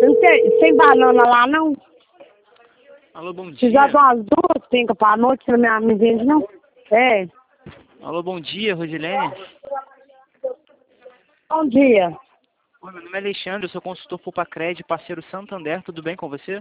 Não tem banana lá, não? Alô, bom Se já dia. dão as 2h, pra noite, você não me vende, não? É. Alô, bom dia, Rosilene. Bom dia. Oi, meu nome é Alexandre, eu sou consultor Pulpacred, parceiro Santander, tudo bem com você?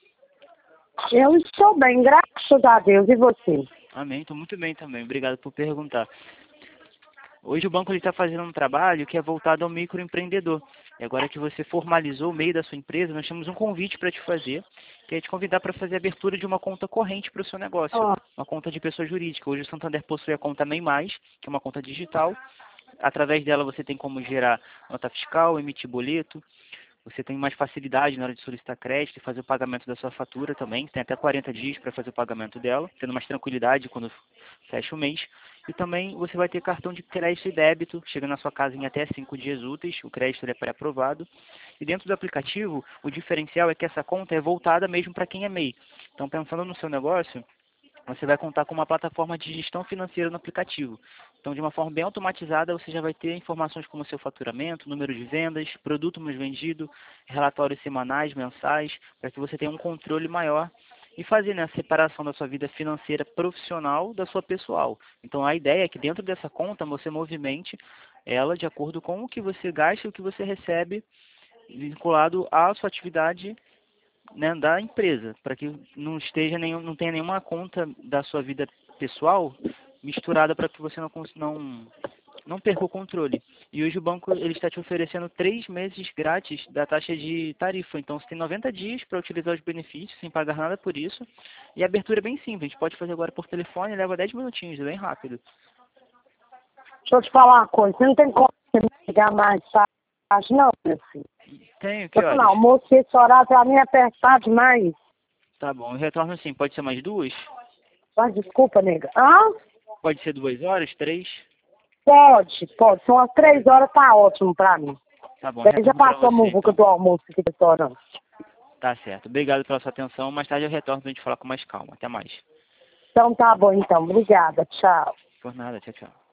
Eu estou bem, graças a Deus. E você? Amém, estou muito bem também, obrigado por perguntar. Hoje o banco está fazendo um trabalho que é voltado ao microempreendedor. E agora que você formalizou o meio da sua empresa, nós temos um convite para te fazer, que é te convidar para fazer a abertura de uma conta corrente para o seu negócio, Ó, uma conta de pessoa jurídica. Hoje o Santander possui a conta MEI+, que é uma conta digital. Através dela você tem como gerar nota fiscal, emitir boleto, você tem mais facilidade na hora de solicitar crédito e fazer o pagamento da sua fatura também. Tem até 40 dias para fazer o pagamento dela, tendo mais tranquilidade quando fecha o mês. E também você vai ter cartão de crédito e débito, chegando na sua casa em até 5 dias úteis. O crédito ele é pré-aprovado. E dentro do aplicativo, o diferencial é que essa conta é voltada mesmo para quem é MEI. Então, pensando no seu negócio, você vai contar com uma plataforma de gestão financeira no aplicativo. Então, de uma forma bem automatizada, você já vai ter informações como seu faturamento, número de vendas, produto mais vendido, relatórios semanais, mensais, para que você tenha um controle maior e fazer, né, a separação da sua vida financeira profissional da sua pessoal. Então, a ideia é que dentro dessa conta você movimente ela de acordo com o que você gasta e o que você recebe vinculado à sua atividade, né, da empresa, para que não tenha nenhuma conta da sua vida pessoal misturada para que você não perca o controle. E hoje o banco ele está te oferecendo 3 meses grátis da taxa de tarifa. Então você tem 90 dias para utilizar os benefícios sem pagar nada por isso. E a abertura é bem simples. A gente pode fazer agora por telefone, leva 10 minutinhos, é bem rápido. deixa eu te falar uma coisa. Você não tem como você me ligar mais tarde, não, meu filho? Tenho, que Eu não, horas? almoço, esse horário pra mim é apertado demais. Tá bom, eu retorno sim. Pode ser mais 2? Mas desculpa, nega. Hã? Pode ser 2 horas, 3? Pode. São as 3h, tá ótimo pra mim. Tá bom, eu Daí já retorno para passou a você muvuca então. do almoço aqui do restaurante. Tá certo. Obrigado pela sua atenção. Mais tarde eu retorno pra gente falar com mais calma. Até mais. Então tá bom, então. Obrigada. Tchau. Por nada. Tchau, tchau.